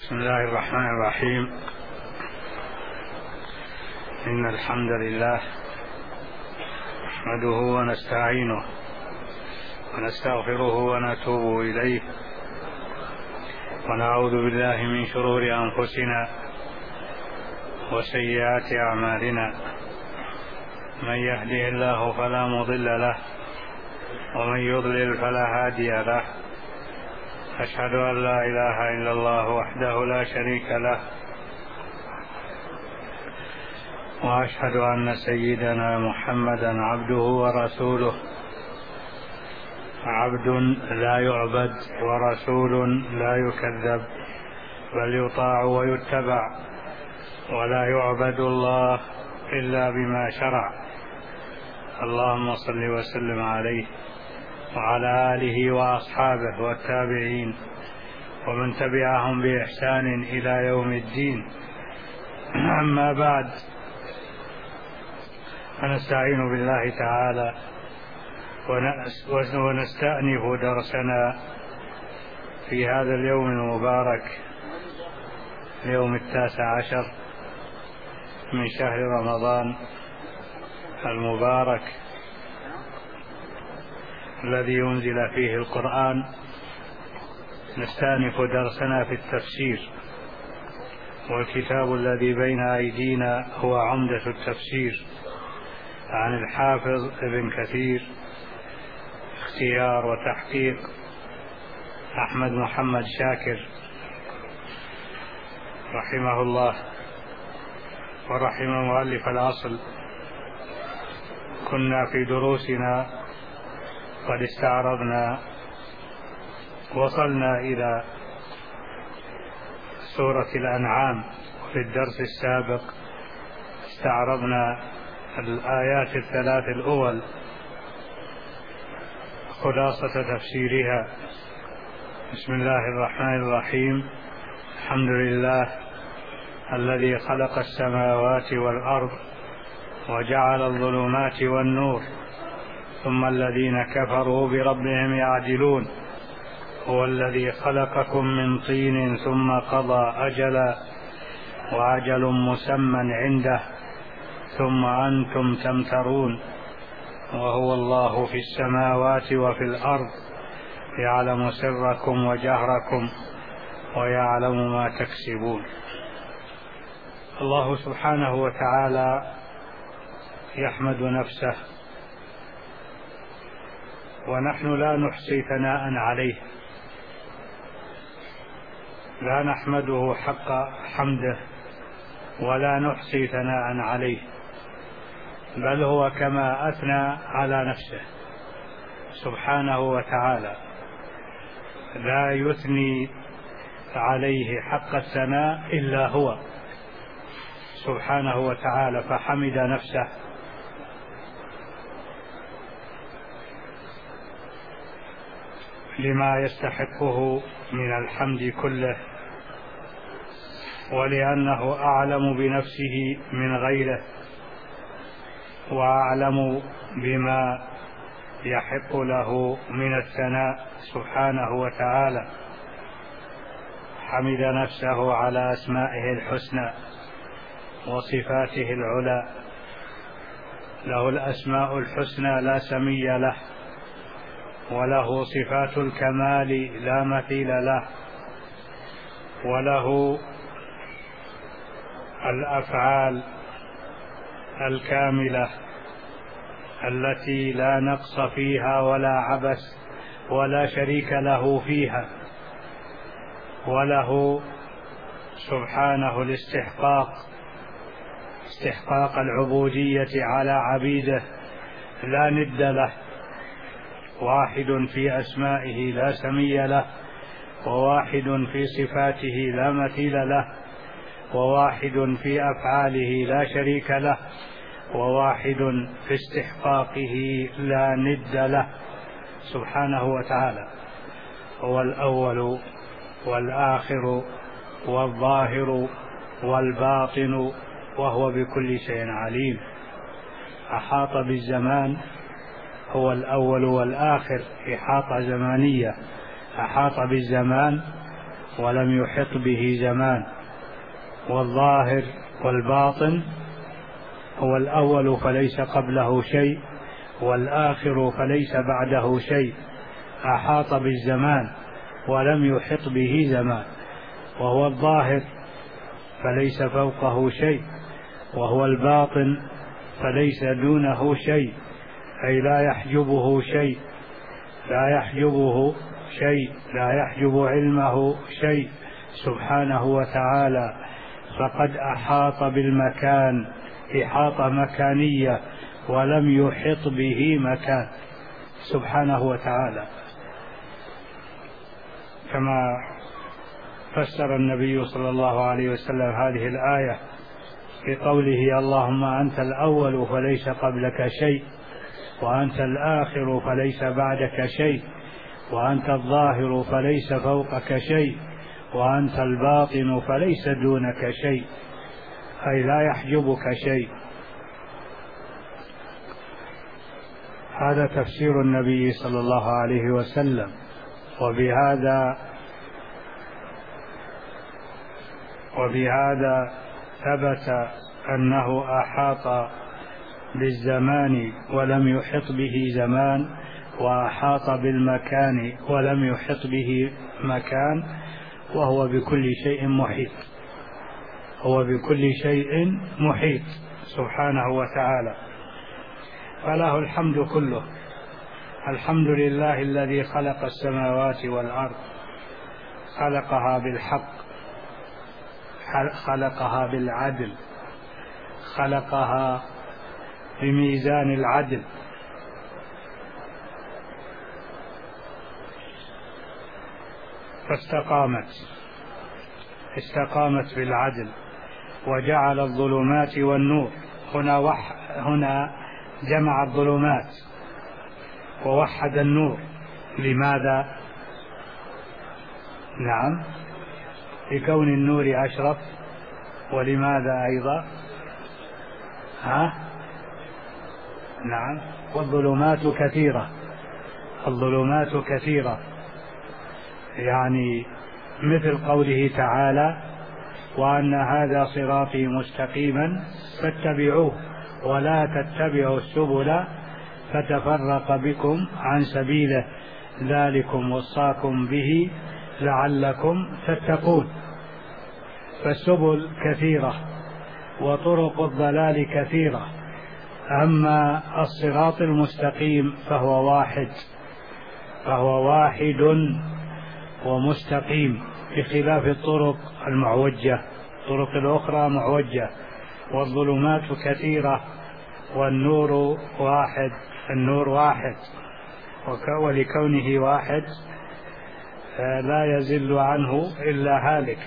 بسم الله الرحمن الرحيم. إن الحمد لله نحمده ونستعينه ونستغفره ونتوب إليه، ونعوذ بالله من شرور أنفسنا وسيئات أعمالنا. من يهده الله فلا مضل له، ومن يضلل فلا هادي له. أشهد أن لا إله إلا الله وحده لا شريك له، وأشهد أن سيدنا محمدا عبده ورسوله، عبد لا يعبد ورسول لا يكذب، بل يطاع ويتبع، ولا يعبد الله إلا بما شرع. اللهم صل وسلم عليه وعلى آله وأصحابه والتابعين ومن تبعهم بإحسان إلى يوم الدين. أما بعد، فنستعين بالله تعالى ونستأنف درسنا في هذا اليوم المبارك، اليوم 19 من شهر رمضان المبارك الذي ينزل فيه القرآن. نستأنف درسنا في التفسير، والكتاب الذي بين أيدينا هو عمدة التفسير عن الحافظ ابن كثير، اختيار وتحقيق أحمد محمد شاكر رحمه الله ورحم مؤلف الأصل. كنا في دروسنا قد استعرضنا، وصلنا إلى سورة الأنعام. في الدرس السابق استعرضنا الآيات الثلاث الأول خلاصة تفسيرها. بسم الله الرحمن الرحيم. الحمد لله الذي خلق السماوات والأرض وجعل الظلمات والنور، ثم الذين كفروا بربهم يعدلون. هو الذي خلقكم من طين ثم قضى أجلا، وأجل مسمى عنده، ثم أنتم تمترون. وهو الله في السماوات وفي الأرض، يعلم سركم وجهركم ويعلم ما تكسبون. الله سبحانه وتعالى يحمد نفسه، ونحن لا نحصي ثناء عليه، لا نحمده حق حمده ولا نحصي ثناء عليه، بل هو كما أثنى على نفسه سبحانه وتعالى، لا يثني عليه حق الثناء إلا هو سبحانه وتعالى، فحمد نفسه. لما يستحقه من الحمد كله، ولأنه أعلم بنفسه من غيره، وأعلم بما يحق له من الثناء سبحانه وتعالى. حمد نفسه على أسمائه الحسنى وصفاته العلى. له الأسماء الحسنى لا سمي له، وله صفات الكمال لا مثيل له، وله الأفعال الكاملة التي لا نقص فيها ولا عبث ولا شريك له فيها. وله سبحانه استحقاق العبودية على عبيده لا ند له. واحد في أسمائه لا سمي له، وواحد في صفاته لا مثيل له، وواحد في أفعاله لا شريك له، وواحد في استحقاقه لا ند له سبحانه وتعالى. هو الأول والآخر والظاهر والباطن، وهو بكل شيء عليم. أحاط بالزمان، هو الأول والآخر، إحاطة زمانية، أحاط بالزمان ولم يحط به زمان. والظاهر والباطن هو الأول فليس قبله شيء، والآخر فليس بعده شيء. أحاط بالزمان ولم يحط به زمان. وهو الظاهر فليس فوقه شيء، وهو الباطن فليس دونه شيء، أي لا يحجبه شيء، لا يحجبه شيء، لا يحجب علمه شيء سبحانه وتعالى. فقد أحاط بالمكان إحاطة مكانية ولم يحط به مكان سبحانه وتعالى، كما فسر النبي صلى الله عليه وسلم هذه الآية في قوله: اللهم أنت الأول فليس قبلك شيء، وأنت الآخر فليس بعدك شيء، وأنت الظاهر فليس فوقك شيء، وأنت الباطن فليس دونك شيء، أي لا يحجبك شيء. هذا تفسير النبي صلى الله عليه وسلم. وبهذا ثبت أنه أحاط بالزمان ولم يحط به زمان، وأحاط بالمكان ولم يحط به مكان، وهو بكل شيء محيط. هو بكل شيء محيط سبحانه وتعالى، فله الحمد كله. الحمد لله الذي خلق السماوات والأرض، خلقها بالحق، خلقها بالعدل، خلقها بميزان العدل، استقامت بالعدل، وجعل الظلمات والنور. هنا جمع الظلمات ووحد النور. لماذا؟ نعم، لكون النور أشرف. ولماذا أيضا؟ نعم، والظلمات كثيرة. الظلمات كثيرة، يعني مثل قوله تعالى: وأن هذا صراطي مستقيما فاتبعوه ولا تتبعوا السبل فتفرق بكم عن سبيله ذلكم وصاكم به لعلكم تتقون. فالسبل كثيرة وطرق الضلال كثيرة، أما الصراط المستقيم فهو واحد ومستقيم، بخلاف الطرق المعوجة. الطرق الأخرى معوجة. والظلمات كثيرة والنور واحد. النور واحد، ولكونه واحد لا يزل عنه إلا هالك،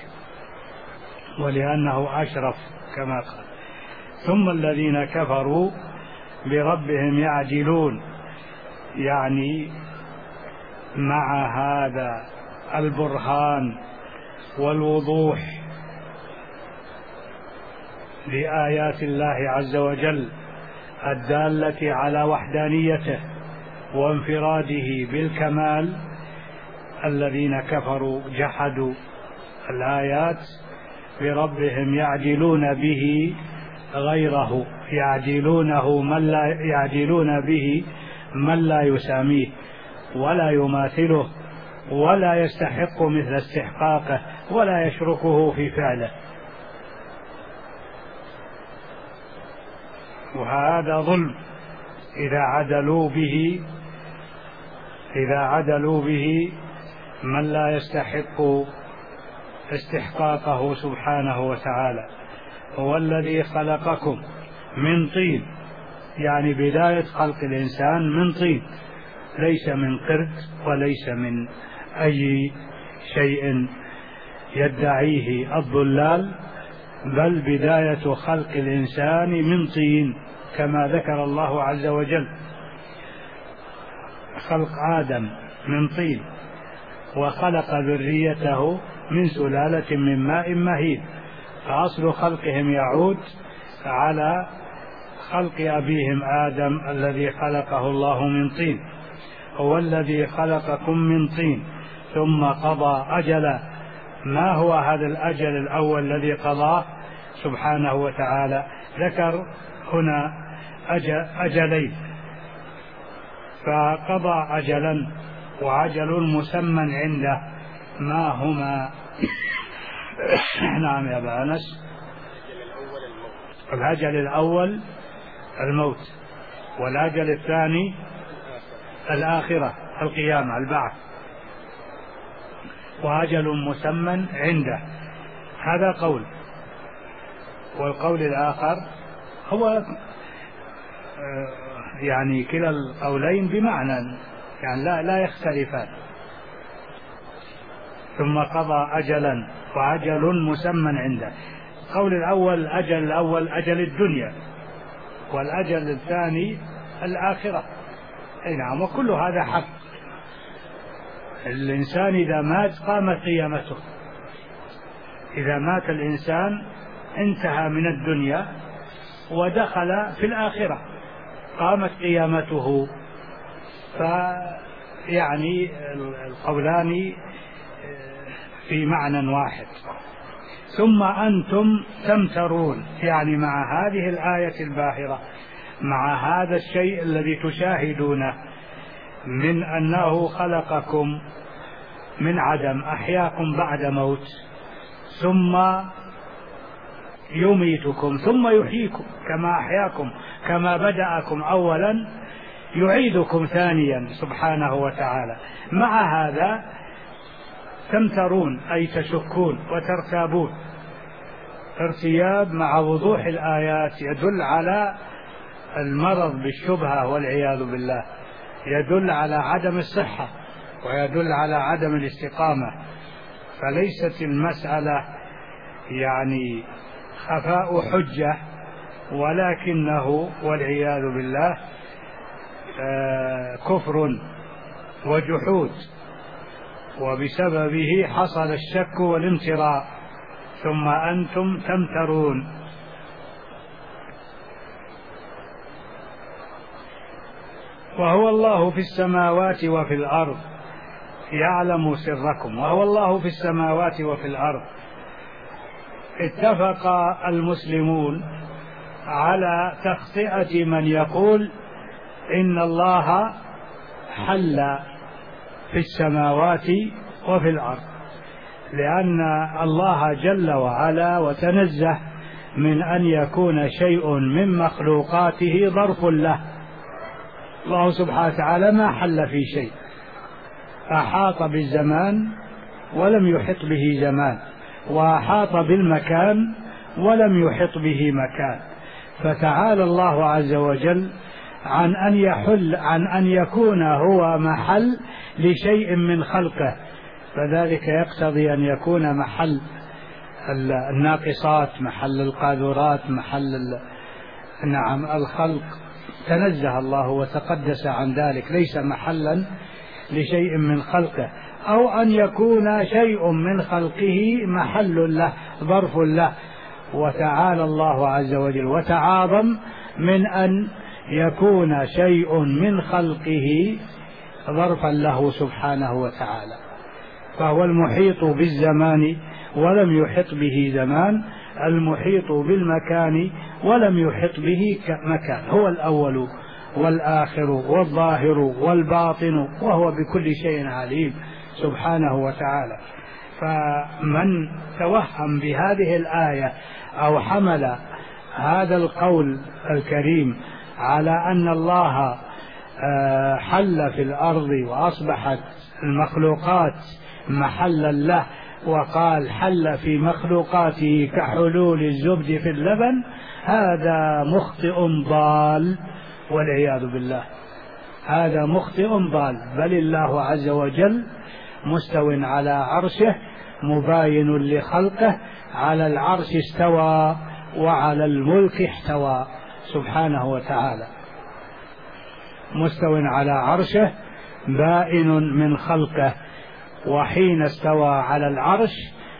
ولأنه أشرف كما قال. ثم الذين كفروا بربهم يعدلون، يعني مع هذا البرهان والوضوح لآيات الله عز وجل الدالة على وحدانيته وانفراده بالكمال، الذين كفروا جحدوا الآيات بربهم يعدلون به غيره، يعدلون به من لا يساميه ولا يماثله ولا يستحق مثل استحقاقه ولا يشركه في فعله. وهذا ظلم إذا عدلوا به من لا يستحق استحقاقه سبحانه وتعالى. هو الذي خلقكم من طين، يعني بداية خلق الإنسان من طين، ليس من قرد وليس من أي شيء يدعيه الضلال، بل بداية خلق الإنسان من طين كما ذكر الله عز وجل. خلق آدم من طين، وخلق ذريته من سلالة من ماء مهين. فأصل خلقهم يعود على خلق أبيهم آدم الذي خلقه الله من طين. هو الذي خلقكم من طين ثم قضى أجلا ما هو هذا الأجل الأول الذي قضاه سبحانه وتعالى؟ ذكر هنا أجلين، فقضى أجلا وعجل مسمى عنده، ما هما؟ نعم يا أبا أنس. الأجل الأول الموت، والأجل الثاني الآخرة القيامة البعث، وأجل مسمى عنده. هذا قول، والقول الآخر هو يعني كلا القولين بمعنى، يعني لا يختلفان. ثم قضى أجلا وأجل مسمى عنده. القول الأول الأجل الأول أجل الدنيا، والأجل الثاني الآخرة. أي نعم، وكل هذا حق. الإنسان إذا مات قامت قيامته، إذا مات الإنسان انتهى من الدنيا ودخل في الآخرة، قامت قيامته. فيعني القولان في معنى واحد. ثم أنتم تمترون، يعني مع هذه الآية الباهرة، مع هذا الشيء الذي تشاهدونه من أنه خلقكم من عدم، أحياكم بعد موت، ثم يميتكم ثم يحييكم كما أحياكم، كما بدأكم أولا يعيدكم ثانيا سبحانه وتعالى. مع هذا تمترون، أي تشكون وترتابون. ارتياب مع وضوح الآيات يدل على المرض بالشبهة والعياذ بالله، يدل على عدم الصحة ويدل على عدم الاستقامة. فليست المسألة يعني خفاء حجة، ولكنه والعياذ بالله كفر وجحود، وبسببه حصل الشك والامتراء. ثم أنتم تمترون. وهو الله في السماوات وفي الأرض يعلم سركم. وهو الله في السماوات وفي الأرض. اتفق المسلمون على تخطئة من يقول إن الله حل في السماوات وفي الأرض، لأن الله جل وعلا وتنزه من أن يكون شيء من مخلوقاته ظرف له. الله سبحانه وتعالى ما حل في شيء، أحاط بالزمان ولم يحط به زمان، وأحاط بالمكان ولم يحط به مكان. فتعالى الله عز وجل عن أن يكون هو محل لشيء من خلقه، فذلك يقتضي أن يكون محل الناقصات، محل القاذورات، محل نعم الخلق. تنزه الله وتقدس عن ذلك، ليس محلا لشيء من خلقه. أو أن يكون شيء من خلقه محل له، ظرف له. وتعالى الله عز وجل وتعاظم من أن يكون شيء من خلقه ظرفا له سبحانه وتعالى. فهو المحيط بالزمان ولم يحط به زمان، المحيط بالمكان ولم يحط به مكان. هو الأول والآخر والظاهر والباطن، وهو بكل شيء عليم سبحانه وتعالى. فمن توهم بهذه الآية أو حمل هذا القول الكريم على أن الله حل في الأرض وأصبحت المخلوقات محلا له، وقال حل في مخلوقاته كحلول الزبد في اللبن، هذا مخطئ ضال والعياذ بالله. هذا مخطئ ضال. بل الله عز وجل مستو على عرشه مباين لخلقه، على العرش استوى وعلى الملك احتوى سبحانه وتعالى. مستو على عرشه بائن من خلقه، وحين استوى على العرش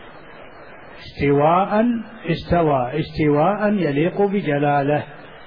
استواء يليق بجلاله.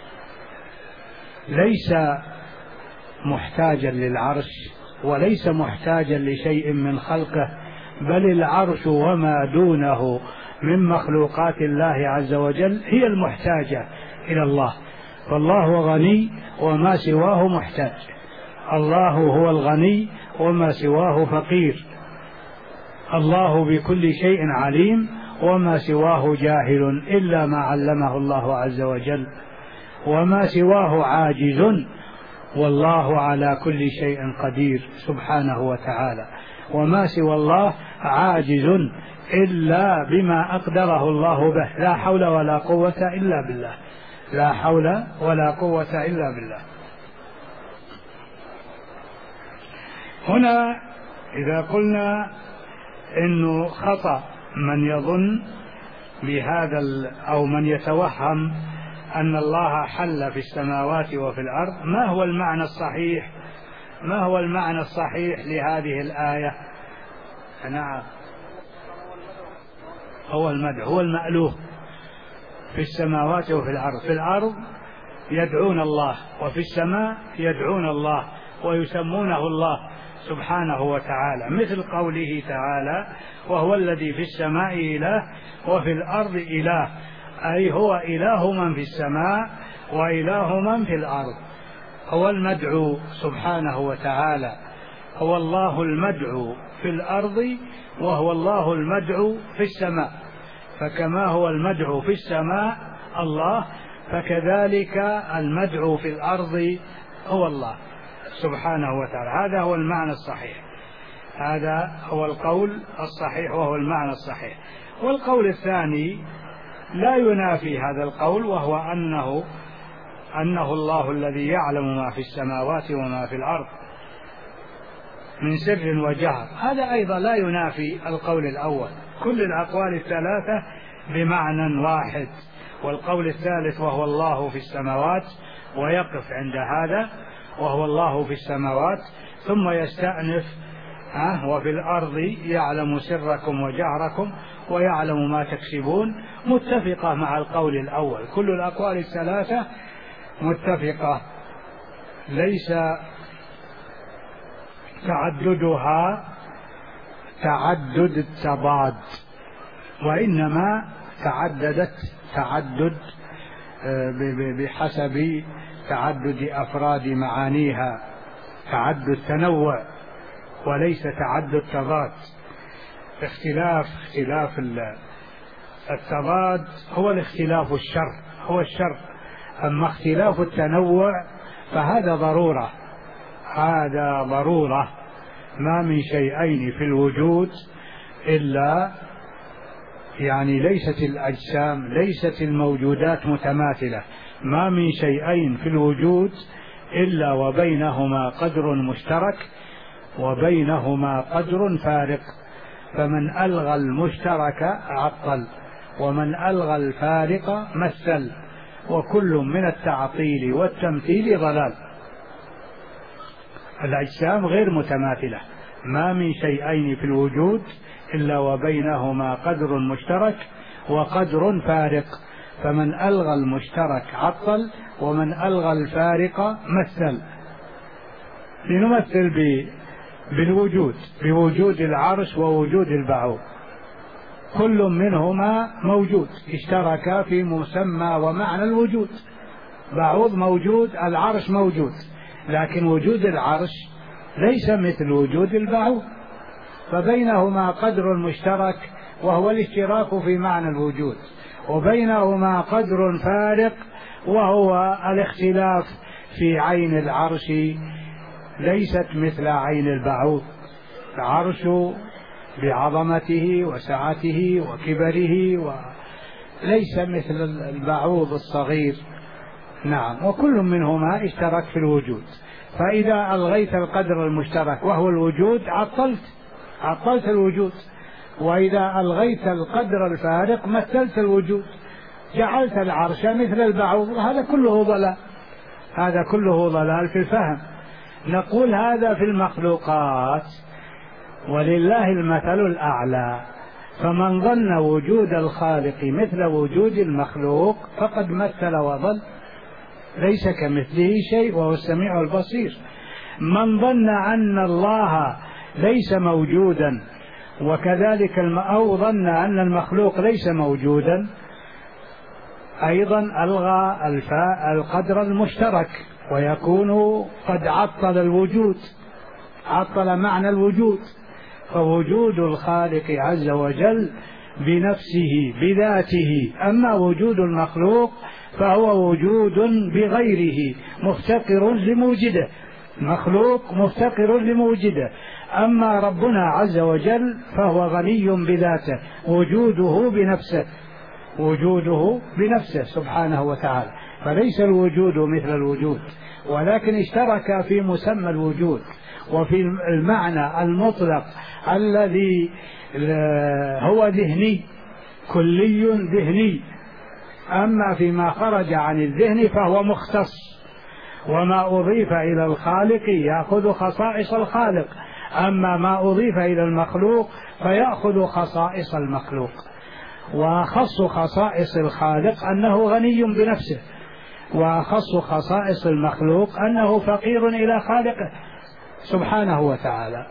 ليس محتاجا للعرش وليس محتاجا لشيء من خلقه، بل العرش وما دونه من مخلوقات الله عز وجل هي المحتاجة إلى الله، فالله غني وما سواه محتاج. الله هو الغني وما سواه فقير. الله بكل شيء عليم وما سواه جاهل إلا ما علمه الله عز وجل، وما سواه عاجز، والله على كل شيء قدير سبحانه وتعالى. وما سوى الله عاجز إلا بما أقدره الله به، لا حول ولا قوة إلا بالله، لا حول ولا قوة إلا بالله. هنا إذا قلنا إنه خطأ من يظن بهذا أو من يتوهم أن الله حل في السماوات وفي الأرض، ما هو المعنى الصحيح؟ ما هو المعنى الصحيح لهذه الآية؟ نعم، هو المدعو، هو المألوه في السماوات وفي الأرض. في الأرض يدعون الله، وفي السماء يدعون الله ويسمونه الله سبحانه وتعالى، مثل قوله تعالى: وهو الذي في السماء إله وفي الأرض إله، أي هو إله من في السماء وإله من في الأرض. هو المدعو سبحانه وتعالى، هو الله المدعو في الأرض وهو الله المدعو في السماء، فكما هو المدعو في السماء الله، فكذلك المدعو في الأرض هو الله سبحانه وتعالى. هذا هو المعنى الصحيح، هذا هو القول الصحيح وهو المعنى الصحيح. والقول الثاني لا ينافي هذا القول، وهو أنه الله الذي يعلم ما في السماوات وما في الأرض من سر وجهر، هذا أيضا لا ينافي القول الأول. كل الأقوال الثلاثة بمعنى واحد. والقول الثالث وهو الله في السماوات، ويقف عند هذا وهو الله في السماوات، ثم يستأنف وفي الأرض يعلم سركم وجهركم ويعلم ما تكسبون، متفقة مع القول الأول. كل الأقوال الثلاثة متفقة، ليس تعددها تعدد التضاد، وإنما تعددت تعدد بحسب تعدد أفراد معانيها، تعدد تنوع وليس تعدد تضاد. اختلاف التضاد هو الاختلاف هو الشر، أما اختلاف التنوع فهذا ضرورة، هذا ضرورة. ما من شيئين في الوجود إلا ليست الأجسام، ليست الموجودات متماثلة، ما من شيئين في الوجود إلا وبينهما قدر مشترك وبينهما قدر فارق، فمن ألغى المشترك عطل، ومن ألغى الفارق مثل، وكل من التعطيل والتمثيل ضلال. الأجسام غير متماثلة، ما من شيئين في الوجود إلا وبينهما قدر مشترك وقدر فارق، فمن ألغى المشترك عطل، ومن ألغى الفارق مثل. لنمثل بالوجود، بوجود العرش ووجود البعوض، كل منهما موجود، اشتركا في مسمى ومعنى الوجود. بعوض موجود، العرش موجود، لكن وجود العرش ليس مثل وجود البعوض، فبينهما قدر مشترك وهو الاشتراك في معنى الوجود، وبينهما قدر فارق وهو الاختلاف في عين العرش، ليست مثل عين البعوض. العرش بعظمته وسعته وكبره وليس مثل البعوض الصغير. نعم، وكل منهما اشترك في الوجود، فإذا ألغيت القدر المشترك وهو الوجود عطلت الوجود، وإذا ألغيت القدر الفارق مثلت الوجود، جعلت العرش مثل البعوض. هذا كله ضلال، هذا كله ضلال في الفهم. نقول هذا في المخلوقات، ولله المثل الأعلى، فمن ظن وجود الخالق مثل وجود المخلوق فقد مثل وضل، ليس كمثله شيء وهو السميع البصير. من ظن أن الله ليس موجودا وكذلك أو ظن أن المخلوق ليس موجودا أيضا ألغى القدر المشترك، ويكون قد عطل الوجود، عطل معنى الوجود. فوجود الخالق عز وجل بنفسه بذاته، أما وجود المخلوق فهو وجود بغيره مفتقر لموجده، مخلوق مفتقر لموجده. أما ربنا عز وجل فهو غني بذاته، وجوده بنفسه، وجوده بنفسه سبحانه وتعالى، فليس الوجود مثل الوجود، ولكن اشترك في مسمى الوجود وفي المعنى المطلق الذي هو ذهني، كلي ذهني. أما فيما خرج عن الذهن فهو مختص، وما أضيف إلى الخالق يأخذ خصائص الخالق، أما ما أضيف إلى المخلوق فيأخذ خصائص المخلوق. وأخص خصائص الخالق أنه غني بنفسه، وأخص خصائص المخلوق أنه فقير إلى خالقه سبحانه وتعالى.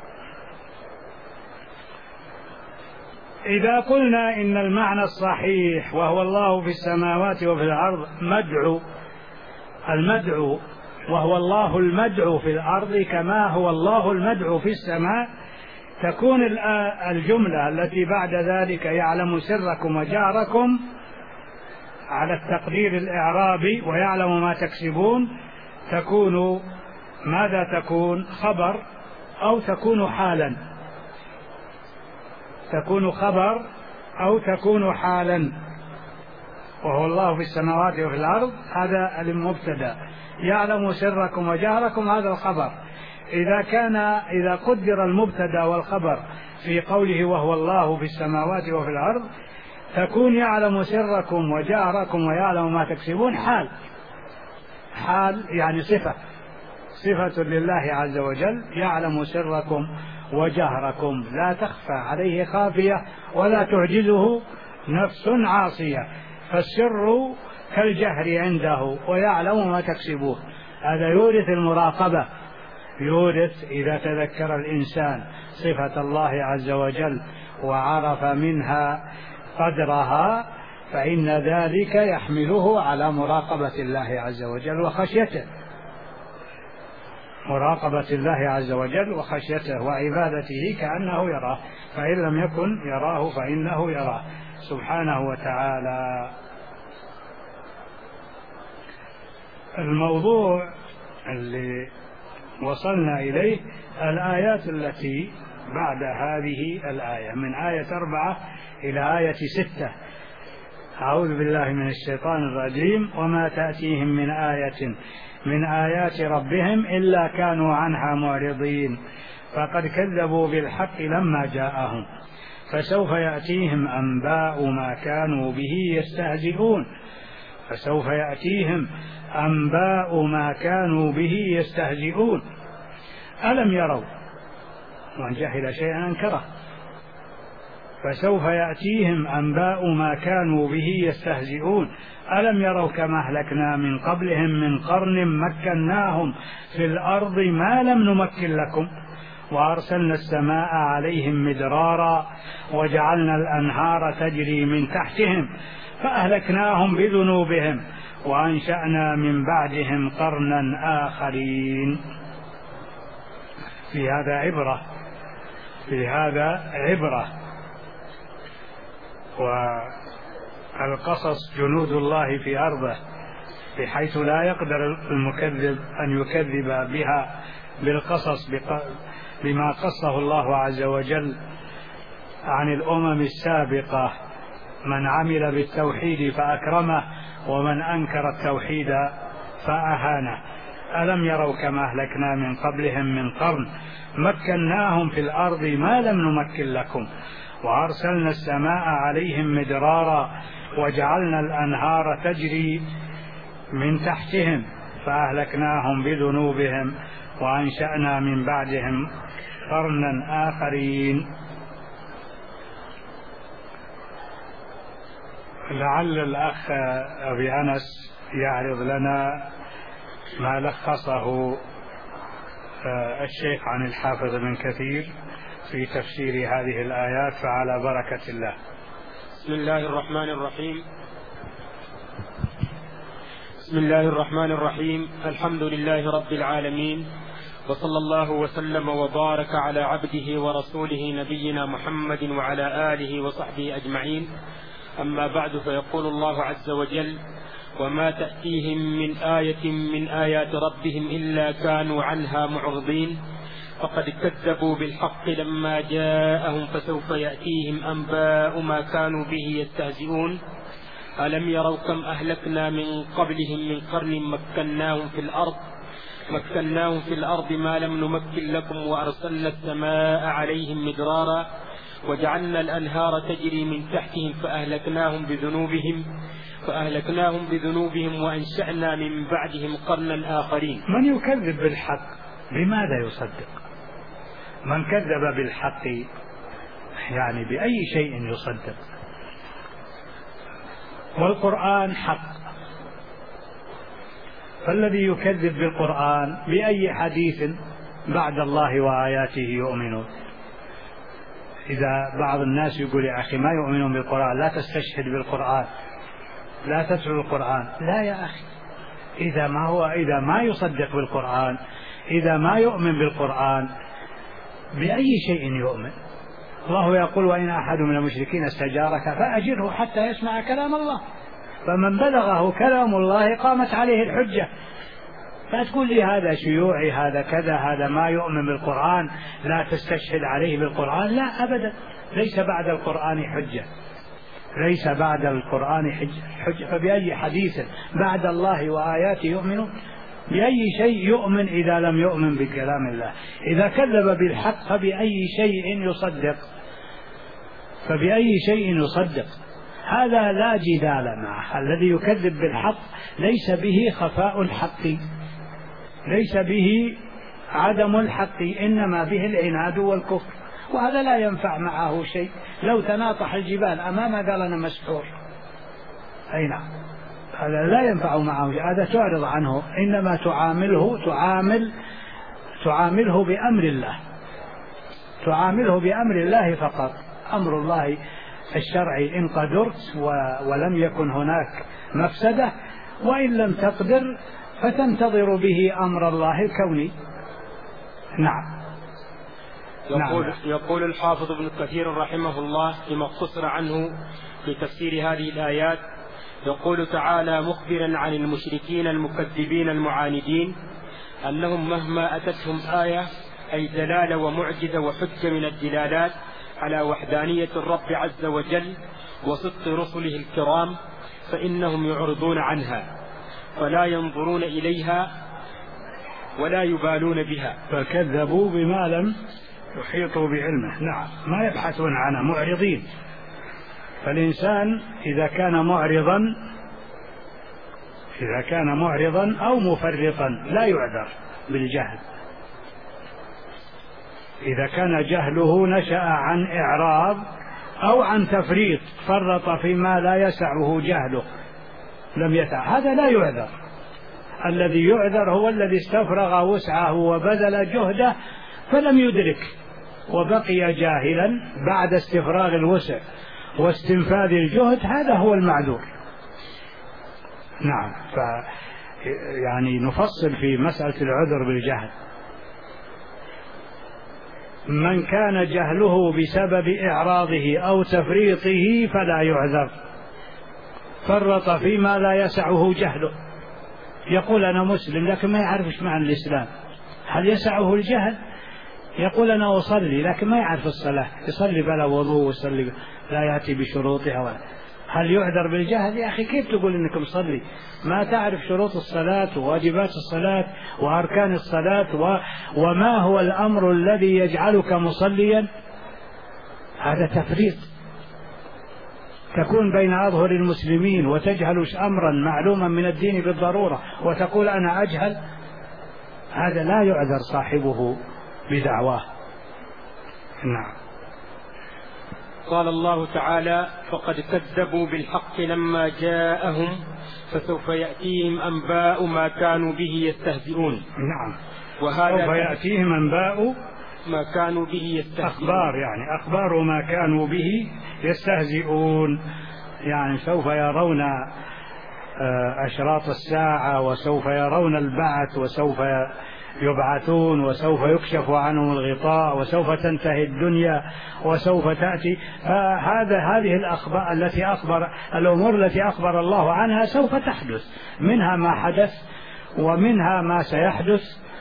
إذا قلنا إن المعنى الصحيح وهو الله في السماوات وفي الأرض المدعو وهو الله المدعو في الأرض كما هو الله المدعو في السماء، تكون الجملة التي بعد ذلك يعلم سركم وجهركم على التقدير الإعرابي ويعلم ما تكسبون، تكون ماذا؟ تكون خبر أو تكون حالا، تكون خبر أو تكون حالا. وهو الله في السماوات وفي الأرض هذا المبتدأ، يعلم سركم وجهركم هذا الخبر. إذا قدر المبتدأ والخبر في قوله وهو الله في السماوات وفي الأرض، تكون يعلم سركم وجهركم ويعلم ما تكسبون حال يعني صفة لله عز وجل، يعلم سركم وجهركم، لا تخفى عليه خافية ولا تعجزه نفس عاصية، فالسر كالجهر عنده ويعلم ما تكسبون. هذا يورث المراقبة، يورث إذا تذكر الإنسان صفة الله عز وجل وعرف منها قدرها، فإن ذلك يحمله على مراقبة الله عز وجل وخشيته، مراقبة الله عز وجل وخشيته وعبادته كأنه يراه، فإن لم يكن يراه فإنه يراه سبحانه وتعالى. الموضوع اللي وصلنا إليه الآيات التي بعد هذه الآية، من آية 4 إلى آية 6. أعوذ بالله من الشيطان الرجيم: وما تأتيهم من آية من آيات ربهم إلا كانوا عنها معرضين فقد كذبوا بالحق لما جاءهم فسوف يأتيهم أنباء ما كانوا به يستهزئون، فسوف يأتيهم أنباء ما كانوا به يستهزئون. ألم يروا، ومن جهل شيئا أنكره، فسوف يأتيهم أنباء ما كانوا به يستهزئون. ألم يروا كما أهلكنا من قبلهم من قرن مكناهم في الأرض ما لم نمكن لكم وأرسلنا السماء عليهم مدرارا وجعلنا الأنهار تجري من تحتهم فأهلكناهم بذنوبهم وأنشأنا من بعدهم قرنا آخرين. في هذا عبرة. والقصص جنود الله في أرضه، بحيث لا يقدر المكذب أن يكذب بها بالقصص بما قصه الله عز وجل عن الأمم السابقة، من عمل بالتوحيد فأكرمه ومن أنكر التوحيد فأهانه. ألم يروا كما أهلكنا من قبلهم من قرن مكناهم في الأرض ما لم نمكن لكم وأرسلنا السماء عليهم مدرارا وجعلنا الأنهار تجري من تحتهم فأهلكناهم بذنوبهم وأنشأنا من بعدهم قرنا آخرين. لعل الأخ أبي أنس يعرض لنا ما لخصه الشيخ عن الحافظ ابن كثير في تفسير هذه الآيات، فعلى بركة الله. بسم الله الرحمن الرحيم. بسم الله الرحمن الرحيم. الحمد لله رب العالمين، وصلى الله وسلم وبارك على عبده ورسوله نبينا محمد وعلى آله وصحبه أجمعين. أما بعد، فيقول الله عز وجل: وما تأتيهم من آية من آيات ربهم إلا كانوا عنها معرضين فقد كذبوا بالحق لما جاءهم فسوف يأتيهم أنباء ما كانوا به يستهزئون. ألم يروا كم أهلكنا من قبلهم من قرن مكناهم في الأرض ما لم نمكن لكم، وأرسلنا السماء عليهم مدرارا وجعلنا الأنهار تجري من تحتهم فأهلكناهم بذنوبهم وأنشأنا من بعدهم قرنا آخرين. من يكذب بالحق بماذا يصدق؟ من كذب بالحق يعني بأي شيء يصدق؟ والقرآن حق، فالذي يكذب بالقرآن بأي حديث بعد الله وآياته يؤمنون؟ إذا بعض الناس يقول يا أخي ما يؤمنون بالقرآن لا تستشهد بالقرآن، لا تتلو القرآن. لا يا أخي، إذا ما يصدق بالقرآن، إذا ما يؤمن بالقرآن بأي شيء يؤمن؟ الله يقول: وإن أحد من المشركين استجارك فأجره حتى يسمع كلام الله، فمن بلغه كلام الله قامت عليه الحجة. فتقول لي هذا شيوعي، هذا كذا، هذا ما يؤمن بالقرآن لا تستشهد عليه بالقرآن. لا أبدا، ليس بعد القرآن حجة، ليس بعد القرآن حجة. فبأي حديث بعد الله وآياته يؤمنون؟ بأي شيء يؤمن إذا لم يؤمن بكلام الله؟ إذا كذب بالحق فبأي شيء يصدق؟ هذا لا جدال معه. الذي يكذب بالحق ليس به خفاء الحق، ليس به عدم الحق، إنما به العناد والكفر، وهذا لا ينفع معه شيء. لو تناطح الجبال أمامه قال أنا مسحور، أي نعم، هذا لا ينفع معه، هذا تعرض عنه، إنما تعامله بأمر الله، تعامله بأمر الله فقط. أمر الله الشرعي إن قدرت ولم يكن هناك مفسدة، وإن لم تقدر فتنتظر به أمر الله الكوني. نعم. يقول الحافظ ابن كثير رحمه الله فيما اقتصر عنه في تفسير هذه الآيات، يقول تعالى مخبرا عن المشركين المكذبين المعاندين أنهم مهما أتتهم آية أي دلالة ومعجزة وحجة من الدلالات على وحدانية الرب عز وجل وصدق رسله الكرام فإنهم يعرضون عنها فلا ينظرون إليها ولا يبالون بها، فكذبوا بما لم يحيطوا بعلمه. نعم، ما يبحثون عنها، معرضين. فالإنسان إذا كان معرضا أو مفرطا لا يعذر بالجهل. إذا كان جهله نشأ عن إعراض أو عن تفريط، فرط فيما لا يسعه جهله لم يسع، هذا لا يعذر. الذي يعذر هو الذي استفرغ وسعه وبذل جهده فلم يدرك وبقي جاهلا بعد استفراغ الوسع واستنفاذ الجهد، هذا هو المعذور. نعم. يعني نفصل في مسألة العذر بالجهل. من كان جهله بسبب إعراضه أو تفريطه فلا يعذر، فرط فيما لا يسعه جهله. يقول أنا مسلم لكن ما يعرف ايش معنى الإسلام، هل يسعه الجهل؟ يقول أنا أصلي لكن ما يعرف الصلاة، يصلي بلا وضوء ويصلي لا يأتي بشروطها، هل يعذر بالجهل؟ يا أخي كيف تقول إنك مصلي ما تعرف شروط الصلاة وواجبات الصلاة وأركان الصلاة وما هو الأمر الذي يجعلك مصليا؟ هذا تفريط. تكون بين أظهر المسلمين وتجهل أمرا معلوما من الدين بالضرورة وتقول أنا أجهل، هذا لا يعذر صاحبه بدعواه. نعم. قال الله تعالى فقد كذبوا بالحق لما جاءهم فسوف يأتيهم أنباء ما كانوا به يستهزئون. نعم، سوف يأتيهم أنباء ما كانوا به يستهزئون. أخبار، يعني أخبار ما كانوا به يستهزئون، يعني سوف يرون أشراط الساعة، وسوف يرون البعث، وسوف يبعثون، وسوف يكشف عنهم الغطاء، وسوف تنتهي الدنيا، وسوف تأتي. هذه الأخبار الأمور التي أخبر الله عنها سوف تحدث، منها ما حدث ومنها ما سيحدث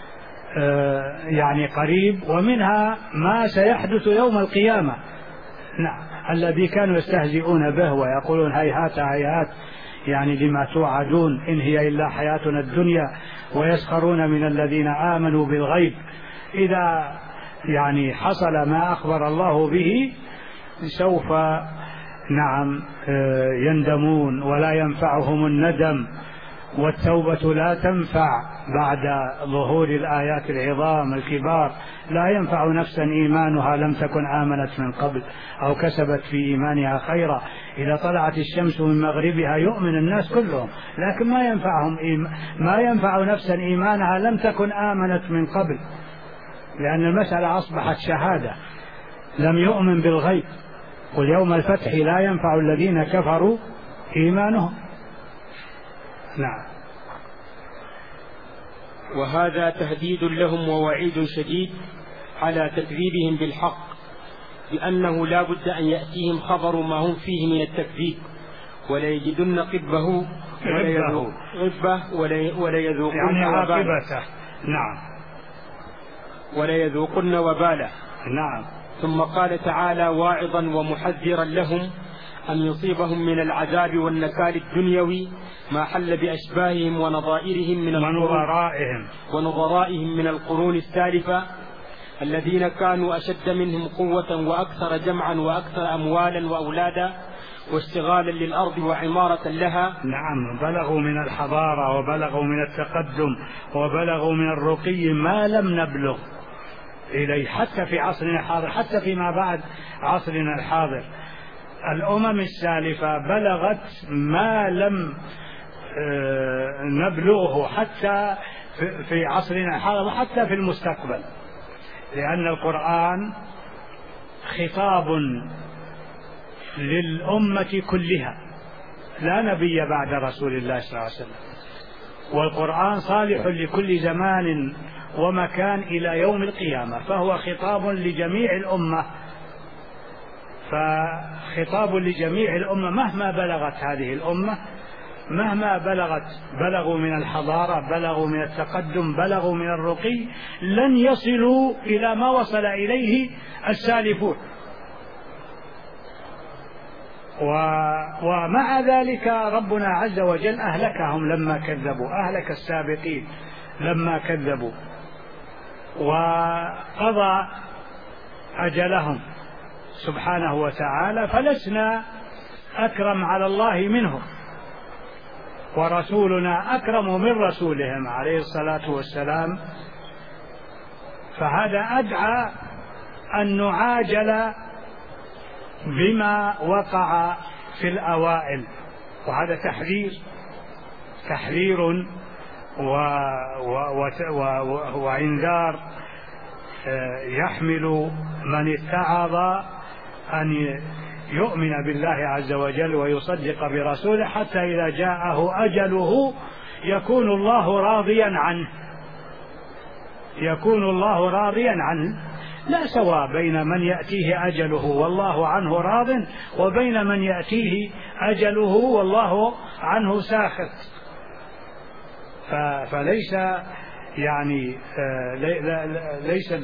يعني قريب، ومنها ما سيحدث يوم القيامة. نعم، الذي كانوا يستهزئون به ويقولون هيهات هيهات يعني لما توعدون إن هي إلا حياتنا الدنيا، ويسخرون من الذين آمنوا بالغيب. إذا يعني حصل ما أخبر الله به سوف نعم يندمون، ولا ينفعهم الندم، والتوبة لا تنفع بعد ظهور الآيات العظام الكبار. لا ينفع نفسا إيمانها لم تكن آمنت من قبل أو كسبت في إيمانها خيرا. إذا طلعت الشمس من مغربها يؤمن الناس كلهم، لكن ما ينفع نفسا إيمانها لم تكن آمنت من قبل، لأن المسألة أصبحت شهادة، لم يؤمن بالغيب. قل يوم الفتح لا ينفع الذين كفروا إيمانهم. نعم. وهذا تهديد لهم ووعيد شديد على تكذيبهم بالحق، لأنه لا بد أن يأتيهم خبر ما هم فيه من التكذيب، وليجدن قبه وليذوقن يعني عاقبته. نعم، وليذوقن وباله. نعم. ثم قال تعالى واعظا ومحذرا لهم أن يصيبهم من العذاب والنكال الدنيوي ما حل بأشباههم ونظائرهم ونظرائهم من القرون السالفة، الذين كانوا أشد منهم قوة وأكثر جمعا وأكثر أموالا وأولادا واشتغالا للأرض وعمارة لها. نعم، بلغوا من الحضارة وبلغوا من التقدم وبلغوا من الرقي ما لم نبلغ إليه حتى في عصرنا الحاضر، حتى فيما بعد عصرنا الحاضر. الأمم السالفة بلغت ما لم نبلغه حتى في عصرنا الحاضر وحتى في المستقبل، لأن القرآن خطاب للأمة كلها، لا نبي بعد رسول الله صلى الله عليه وسلم، والقرآن صالح لكل زمان ومكان إلى يوم القيامة، فهو خطاب لجميع الأمة، فخطاب لجميع الأمة مهما بلغت هذه الأمة، مهما بلغوا من الحضارة، بلغوا من التقدم، بلغوا من الرقي، لن يصلوا إلى ما وصل إليه السالفون. ومع ذلك ربنا عز وجل أهلكهم لما كذبوا، أهلك السابقين لما كذبوا، وقضى أجلهم سبحانه وتعالى، فلسنا أكرم على الله منهم، ورسولنا أكرم من رسولهم عليه الصلاة والسلام. فهذا أدعى أن نعاجل بما وقع في الأوائل، وهذا تحذير وإنذار يحمل من اتعظ أن يؤمن بالله عز وجل ويصدق برسوله، حتى إذا جاءه أجله يكون الله راضيا عنه. لا سواء بين من يأتيه أجله والله عنه راض، وبين من يأتيه أجله والله عنه ساخط. فليس يعني ليس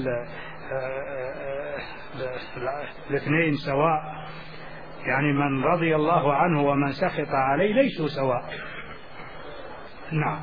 الاثنين سواء، يعني من رضي الله عنه ومن سخط عليه ليسوا سواء. نعم.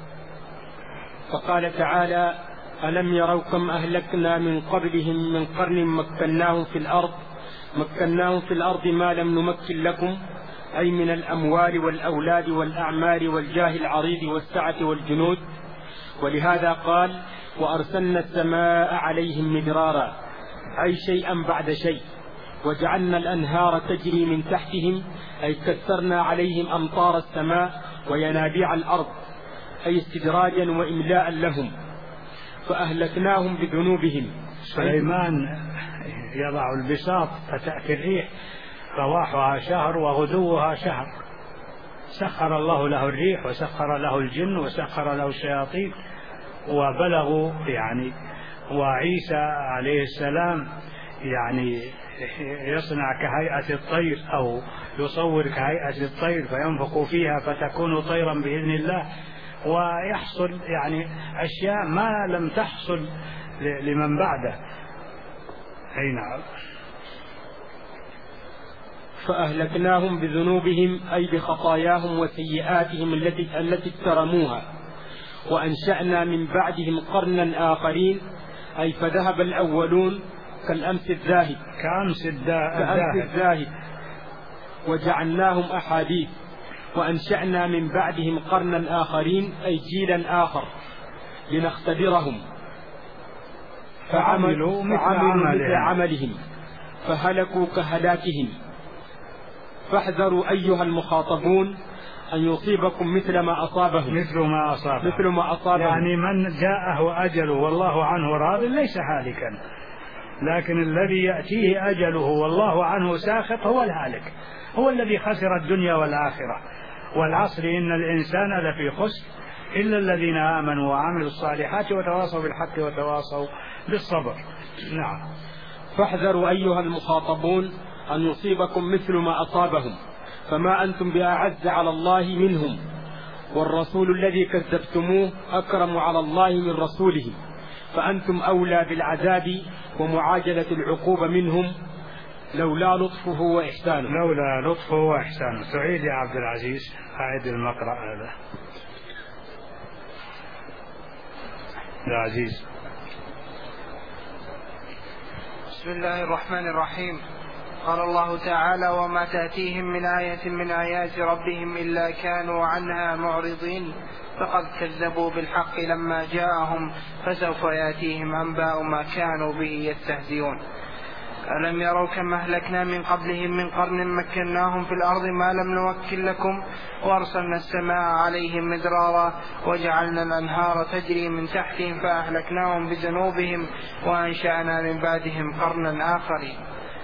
فقال تعالى ألم يروا كم أهلكنا من قبلهم من قرن مكناهم في الأرض ما لم نمكن لكم، أي من الأموال والأولاد والأعمال والجاه العريض والسعة والجنود. ولهذا قال وأرسلنا السماء عليهم مدرارا، أي شيئا بعد شيء، وجعلنا الأنهار تجري من تحتهم، أي كثرنا عليهم أمطار السماء وينابيع الأرض، أي استدراجا وإملاء لهم. فأهلكناهم بذنوبهم سليمان يضع البساط فتأتي الريح رواحها شهر وغدوها شهر. سخر الله له الريح وسخر له الجن وسخر له الشياطين وبلغوا يعني. وعيسى عليه السلام يعني يصنع كهيئة الطير أو يصور كهيئة الطير فينفخ فيها فتكون طيرا بإذن الله، ويحصل يعني أشياء ما لم تحصل لمن بعده. أي نعم. فأهلكناهم بذنوبهم أي بخطاياهم وسيئاتهم التي اجترموها، وأنشأنا من بعدهم قرنا آخرين أي فذهب الأولون كالأمس الذاهب وجعلناهم أحاديث، وأنشأنا من بعدهم قرنا آخرين أي جيلا آخر لنختبرهم فعملوا مثل عملهم فهلكوا كهلاكهم. فاحذروا أيها المخاطبون أن يصيبكم مثل ما أصابهم يعني من جاءه أجله والله عنه راض ليس هالكا، لكن الذي يأتيه أجله والله عنه ساخط هو الهالك، هو الذي خسر الدنيا والآخرة. والعصر إن الإنسان لفي خسر إلا الذين آمنوا وعملوا الصالحات وتواصوا بالحق وتواصوا بالصبر. نعم. فاحذروا أيها المخاطبون أن يصيبكم مثل ما أصابهم، فما أنتم بأعز على الله منهم، والرسول الذي كذبتموه أكرم على الله من رسوله، فأنتم أولى بالعذاب ومعاجلة العقوبة منهم لولا لطفه وإحسانه. سعيد يا عبد العزيز، أعد المقرأ هذا يا عزيز. بسم الله الرحمن الرحيم. قال الله تعالى: وما تأتيهم من آية من آيات ربهم إلا كانوا عنها معرضين فقد كذبوا بالحق لما جاءهم فسوف يأتيهم أنباء ما كانوا به يستهزئون. ألم يروا كما أهلكنا من قبلهم من قرن مكناهم في الأرض ما لم نمكن لكم وأرسلنا السماء عليهم مدرارا وجعلنا الأنهار تجري من تحتهم فأهلكناهم بذنوبهم وأنشأنا من بعدهم قرنا آخرين.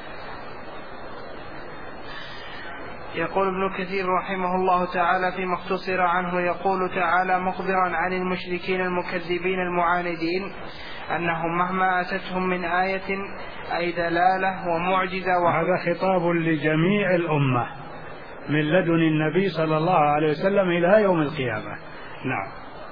يقول ابن كثير رحمه الله تعالى فيما اختصر عنه، يقول تعالى مخبرا عن المشركين المكذبين المعاندين أنهم مهما أتتهم من آية أي دلالة ومعجزة. هذا خطاب لجميع الأمة من لدن النبي صلى الله عليه وسلم إلى يوم القيامة. نعم.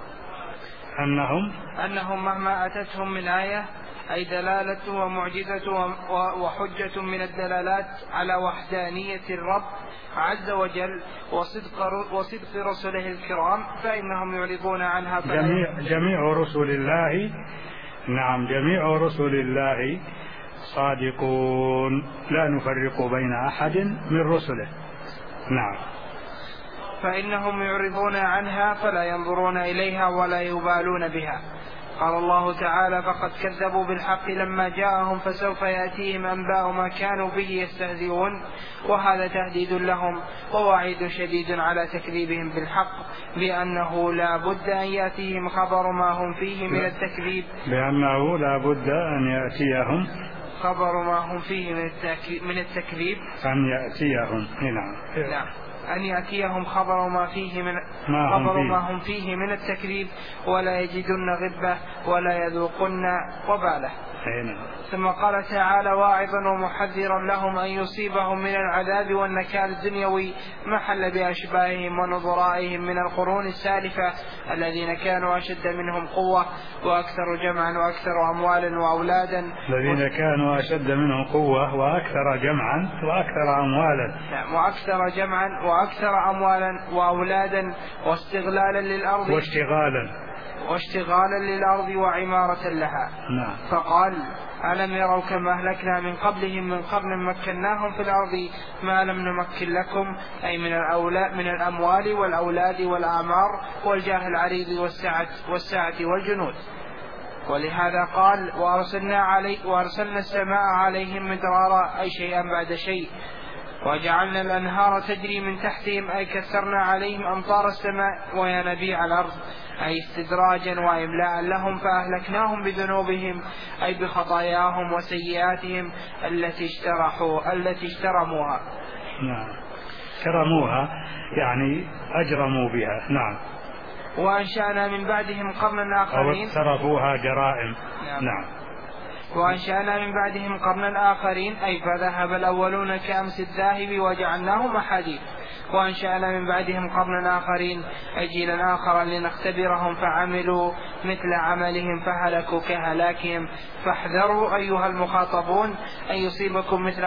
أنهم مهما أتتهم من آية أي دلالة ومعجزة وحجة من الدلالات على وحدانية الرب عز وجل وصدق رسله الكرام فإنهم يعرضون عنها. جميع رسل الله، نعم، جميع رسل الله صادقون لا نفرق بين أحد من رسله. نعم. فإنهم يعرضون عنها فلا ينظرون إليها ولا يبالون بها. قال الله تعالى: فقد كذبوا بالحق لما جاءهم فسوف يأتيهم أنباء ما كانوا به يستهزئون. وهذا تهديد لهم ووعيد شديد على تكذيبهم بالحق بأنه لا بد أن يأتيهم خبر ما هم فيه من التكذيب، بأنه لا بد أن يأتيهم خبر ما هم فيه من التكذيب، أن يأتيهم. نعم. أن يأتيهم خبر ما هم فيه من التكذيب ولا يجدن غبة ولا يذوقن وباله. ثم قال تعالى واعظا ومحذرا لهم أن يصيبهم من العذاب والنكال الدنيوي ما حل بأشباههم ونظرائهم من القرون السالفة الذين كانوا أشد منهم قوة وأكثر جمعا وأكثر أموالا وأولادا. الذين كانوا أشد منهم قوة وأكثر جمعا وأكثر أموالا. وأكثر جمعا وأكثر أموالا وأولادا واستغلالا للأرض واشتغالا للأرض وعمارة لها. نعم. فقال: ألم يروا كما أهلكنا من قبلهم من قرن مكناهم في الأرض ما لم نمكن لكم أي من الأموال والأولاد والأعمار والجاه العريض والسعة والجنود. ولهذا قال: وأرسلنا السماء عليهم مدرارا أي شيئا بعد شيء. وجعلنا الأنهار تجري من تحتهم أي كسرنا عليهم أمطار السماء وينابيع الأرض أي استدراجا وإملاء لهم فأهلكناهم بذنوبهم أي بخطاياهم وسيئاتهم التي اجترموها. نعم، اجترموها يعني أجرموا بها. نعم. وأنشأنا من بعدهم قرنا آخرين أو اقترفوها جرائم. نعم. وأنشأنا من بعدهم قرنا آخرين أي فذهب الأولون كأمس الذاهب وجعلناهم أحاديث. وأنشأنا من بعدهم قرنا آخرين أي جيلا آخر لنختبرهم فعملوا مثل عملهم فهلكوا كهلاكهم. فاحذروا أيها المخاطبون أن يصيبكم مثل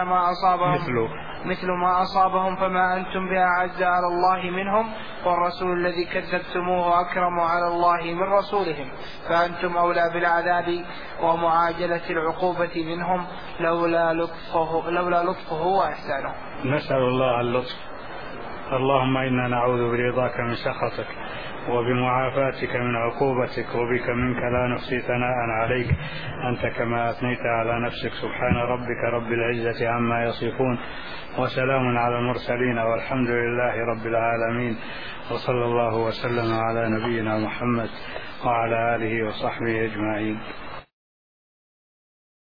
ما أصابهم فما أنتم بأعز على الله منهم والرسول الذي كذبتموه أكرم على الله من رسولهم فأنتم أولى بالعذاب ومعاجلة العقوبة منهم لولا لطفه وإحسانه. نسأل الله اللطف. اللهم إنا نعوذ برضاك من سخطك وبمعافاتك من عقوبتك وبك منك لا نحصي ثناء عليك أنت كما أثنيت على نفسك. سبحان ربك رب العزة عما يصفون وسلام على المرسلين والحمد لله رب العالمين وصلى الله وسلم على نبينا محمد وعلى آله وصحبه أجمعين.